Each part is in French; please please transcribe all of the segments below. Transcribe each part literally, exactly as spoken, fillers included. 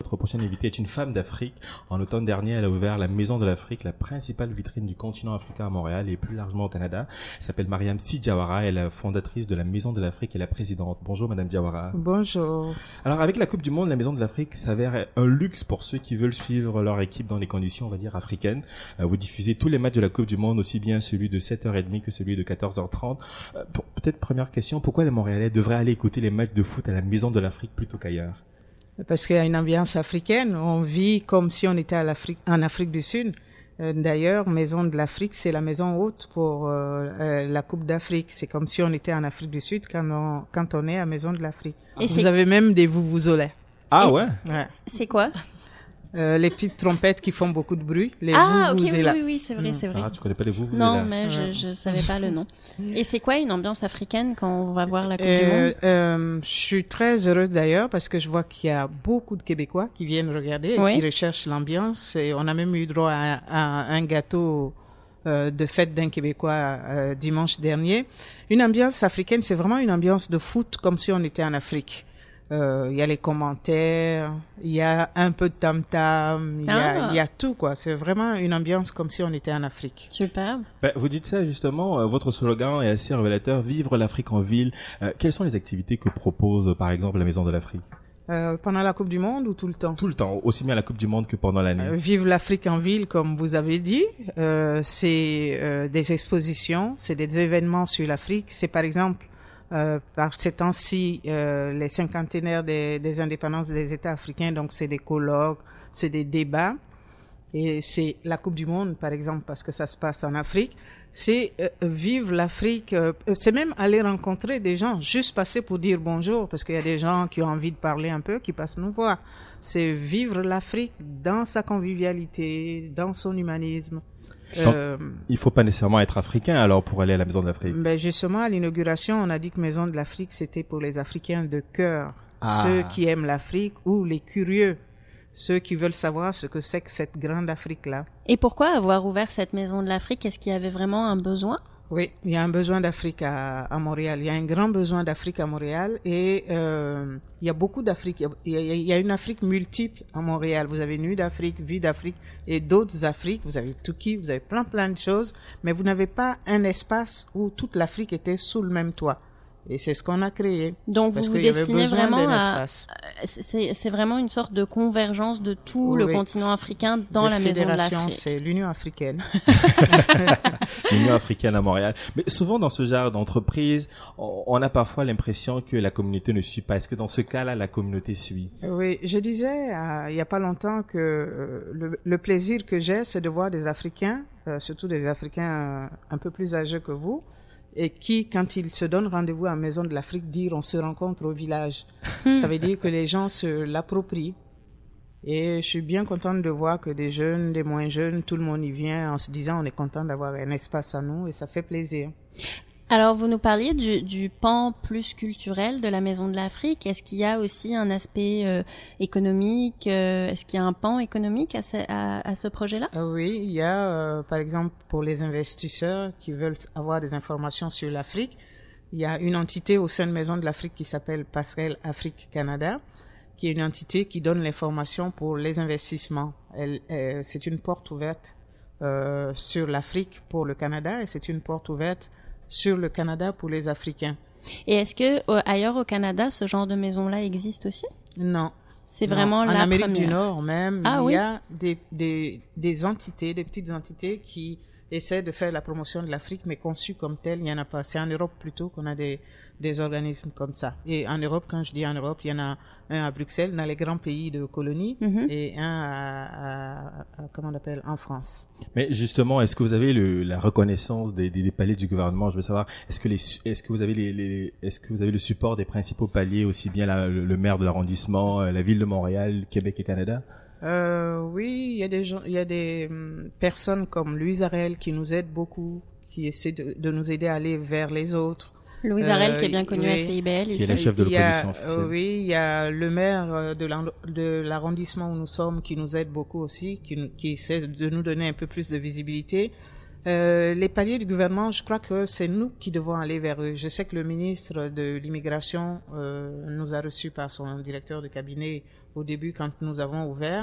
notre prochaine invitée est une femme d'Afrique. En automne dernier, elle a ouvert la Maison de l'Afrique, la principale vitrine du continent africain à Montréal et plus largement au Canada. Elle s'appelle Mariam Sy Diawara, elle est la fondatrice de la Maison de l'Afrique et la présidente. Bonjour Madame Diawara. Bonjour. Alors avec la Coupe du Monde, la Maison de l'Afrique s'avère un luxe pour ceux qui veulent suivre leur équipe dans des conditions, on va dire, africaines. Vous diffusez tous les matchs de la Coupe du Monde, aussi bien celui de sept heures trente que celui de quatorze heures trente. Peut-être première question, pourquoi les Montréalais devraient aller écouter les matchs de foot à la Maison de l'Afrique plutôt qu'ailleurs? Parce qu'il y a une ambiance africaine. On vit comme si on était à l'Afrique, en Afrique du Sud. Euh, d'ailleurs, Maison de l'Afrique, c'est la maison haute pour euh, euh, la Coupe d'Afrique. C'est comme si on était en Afrique du Sud quand on, quand on est à Maison de l'Afrique. Et Vous avez même des vuvuzelas. Ah Et ouais, ouais. C'est quoi? Euh, les petites trompettes qui font beaucoup de bruit, les ah, ok, oui, vuvuzelas. oui, oui, c'est vrai, c'est vrai. Ah, tu connais pas les vuvuzelas? Non, mais je, je savais pas le nom. Et c'est quoi une ambiance africaine quand on va voir la Coupe euh, du Monde? euh, Je suis très heureuse d'ailleurs parce que je vois qu'il y a beaucoup de Québécois qui viennent regarder et Oui. qui recherchent l'ambiance. Et on a même eu droit à, à un gâteau euh, de fête d'un Québécois euh, dimanche dernier. Une ambiance africaine, c'est vraiment une ambiance de foot comme si on était en Afrique. Il euh, y a les commentaires, il y a un peu de tam-tam, il y, Ah. a, y a tout quoi. C'est vraiment une ambiance comme si on était en Afrique. Superbe. Ben, vous dites ça justement, euh, votre slogan est assez révélateur, vivre l'Afrique en ville. Euh, quelles sont les activités que propose par exemple la Maison de l'Afrique? Euh, pendant la Coupe du Monde ou tout le temps? Tout le temps, aussi bien à la Coupe du Monde que pendant l'année. Euh, Vive l'Afrique en ville, comme vous avez dit. Euh, c'est euh, des expositions, c'est des événements sur l'Afrique. C'est par exemple, euh, par ces temps-ci, euh, les cinquantenaires des, des indépendances des États africains. Donc, c'est des colloques, c'est des débats. Et c'est la Coupe du Monde, par exemple, parce que ça se passe en Afrique. C'est euh, vivre l'Afrique. Euh, c'est même aller rencontrer des gens, juste passer pour dire bonjour, parce qu'il y a des gens qui ont envie de parler un peu, qui passent nous voir. C'est vivre l'Afrique dans sa convivialité, dans son humanisme. Euh, il faut pas nécessairement être africain alors pour aller à la Maison de l'Afrique. Ben justement, à l'inauguration, on a dit que Maison de l'Afrique, c'était pour les Africains de cœur, Ah. ceux qui aiment l'Afrique ou les curieux, ceux qui veulent savoir ce que c'est que cette grande Afrique-là. Et pourquoi avoir ouvert cette Maison de l'Afrique? Est-ce qu'il y avait vraiment un besoin? Oui, il y a un besoin d'Afrique à, à Montréal. Il y a un grand besoin d'Afrique à Montréal et euh, il y a beaucoup d'Afrique. Il y a, il y a une Afrique multiple à Montréal. Vous avez Nuit d'Afrique, Vue d'Afrique et d'autres Afriques. Vous avez Touki, vous avez plein plein de choses, mais vous n'avez pas un espace où toute l'Afrique était sous le même toit. Et c'est ce qu'on a créé. Donc parce vous vous qu'il y avait destinez besoin vraiment d'un à... espace. C'est c'est vraiment une sorte de convergence de tout Oui, le oui. continent africain dans La la Maison de fédération, l'Afrique. c'est l'Union africaine. L'Union africaine à Montréal. Mais souvent dans ce genre d'entreprise, on, on a parfois l'impression que la communauté ne suit pas. Est-ce que dans ce cas-là, la communauté suit? Oui, je disais euh, il y a pas longtemps que euh, le, le plaisir que j'ai, c'est de voir des Africains, euh, surtout des Africains euh, un peu plus âgés que vous, et qui, quand ils se donnent rendez-vous à la Maison de l'Afrique, dire on se rencontre au village. Ça veut dire que les gens se l'approprient. Et je suis bien contente de voir que des jeunes, des moins jeunes, tout le monde y vient en se disant on est content d'avoir un espace à nous et ça fait plaisir. Alors, vous nous parliez du, du pan plus culturel de la Maison de l'Afrique. Est-ce qu'il y a aussi un aspect euh, économique? euh, Est-ce qu'il y a un pan économique à ce, à, à ce projet-là? Euh, oui, il y a, euh, par exemple, pour les investisseurs qui veulent avoir des informations sur l'Afrique, il y a une entité au sein de Maison de l'Afrique qui s'appelle Passerelle Afrique Canada, qui est une entité qui donne l'information pour les investissements. Elle, euh, c'est une porte ouverte euh, sur l'Afrique pour le Canada et c'est une porte ouverte sur le Canada pour les Africains. Et est-ce que euh, ailleurs au Canada, ce genre de maison-là existe aussi? Non. C'est Non. vraiment en la Amérique première. du Nord même, Ah il oui? y a des, des, des entités, des petites entités qui essaient de faire la promotion de l'Afrique, mais conçues comme telles, il n'y en a pas. C'est en Europe plutôt qu'on a des, des organismes comme ça. Et en Europe, quand je dis en Europe, il y en a un à Bruxelles, dans les grands pays de colonie, Mhm. et un à, à, à- comment on appelle, en France. Mais justement, est-ce que vous avez le, la reconnaissance des, des, des paliers du gouvernement? Je veux savoir, est-ce que les, est-ce que vous avez les, les est-ce que vous avez le support des principaux paliers, aussi bien la, le, le maire de l'arrondissement, euh, la ville de Montréal, Québec et Canada? Euh, oui, il y a des gens, il y a des hum, personnes comme Louise Arel qui nous aident beaucoup, qui essaient de, de nous aider à aller vers les autres. Louise Euh, Arel, qui est bien connue oui. à C I B L Qui est ici. la chef de Il y a, l'opposition officielle. euh, oui, il y a le maire euh, de l'en- de l'arrondissement où nous sommes qui nous aide beaucoup aussi, qui, nous- qui essaie de nous donner un peu plus de visibilité. Euh, les paliers du gouvernement, je crois que c'est nous qui devons aller vers eux. Je sais que le ministre de l'immigration euh, nous a reçus par son directeur de cabinet au début quand nous avons ouvert.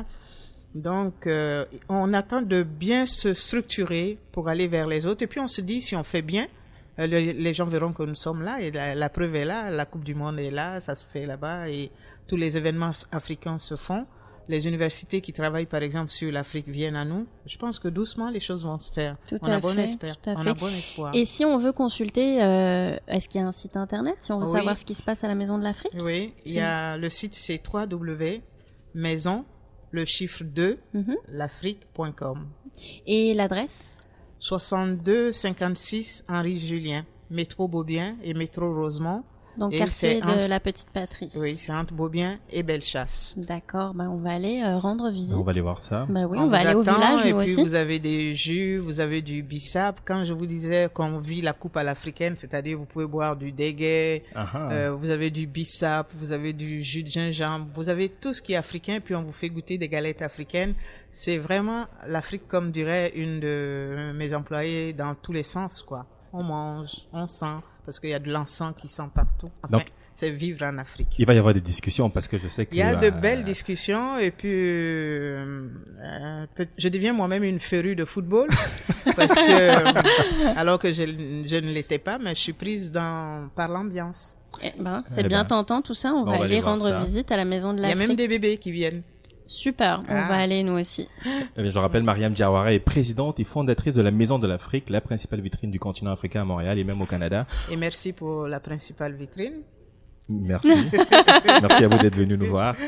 Donc, euh, on attend de bien se structurer pour aller vers les autres. Et puis, on se dit, si on fait bien, euh, le, les gens verront que nous sommes là. Et la, la preuve est là. La Coupe du Monde est là. Ça se fait là-bas. Et tous les événements africains se font. Les universités qui travaillent, par exemple, sur l'Afrique viennent à nous. Je pense que doucement, les choses vont se faire. Tout on à a bon fait, espoir. tout à on fait. a bon espoir. Et si on veut consulter, euh, est-ce qu'il y a un site internet, si on veut Oui. savoir ce qui se passe à la Maison de l'Afrique? Oui, il y a le site, c'est w w w point maison, le chiffre deux, Mm-hmm. l'afrique point com. Et l'adresse? soixante-deux cinquante-six Henri Julien, métro Beaubien et métro Rosemont. Donc, Et quartier c'est de entre- la Petite Patrie. Oui, c'est entre Beaubien et Bellechasse. D'accord, ben on va aller euh, rendre visite. On va aller voir ça. Ben oui, on, On va vous aller au attend, village, et nous puis aussi. vous avez des jus, vous avez du bissap. Quand je vous disais qu'on vit la coupe à l'africaine, c'est-à-dire vous pouvez boire du dégué, Ah ah. euh, vous avez du bissap, vous avez du jus de gingembre, vous avez tout ce qui est africain, puis on vous fait goûter des galettes africaines. C'est vraiment l'Afrique, comme dirait une de mes employées, dans tous les sens, quoi. On mange, on sent, parce qu'il y a de l'encens qui sent partout. Enfin, Donc, c'est vivre en Afrique. il va y avoir des discussions parce que je sais que... Il y a de euh, belles discussions et puis euh, euh, peut- je deviens moi-même une férue de football parce que euh, alors que je, je ne l'étais pas, mais je suis prise dans par l'ambiance. Eh ben, c'est Eh bien ben, tentant tout ça. On, on va va aller aller voir rendre ça. visite à la Maison de Il y a l'Afrique. même des bébés qui viennent. Super, on Ah. va aller nous aussi. Eh bien, je rappelle, Mariam Diawara est présidente et fondatrice de la Maison de l'Afrique, la principale vitrine du continent africain à Montréal et même au Canada. Et merci pour la principale vitrine. Merci. Merci à vous d'être venu nous voir.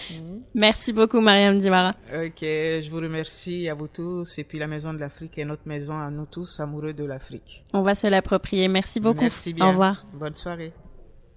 Merci beaucoup, Mariam Diawara. Ok, je vous remercie à vous tous et puis la Maison de l'Afrique est notre maison à nous tous amoureux de l'Afrique. On va se l'approprier. Merci beaucoup. Merci bien. Au revoir. Bonne soirée.